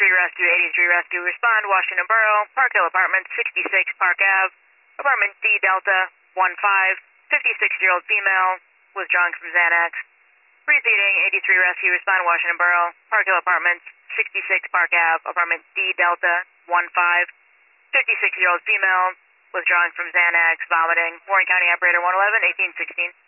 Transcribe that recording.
Rescue, 83 Rescue, respond, Washington Borough, Park Hill Apartments, 66 Park Ave, apartment D Delta 15, 56-year-old female, withdrawing from Xanax. Proceeding, 83 Rescue, respond, Washington Borough, Park Hill Apartments, 66 Park Ave, apartment D Delta 15, 56-year-old female, withdrawing from Xanax, vomiting. Warren County Operator 111, 1816.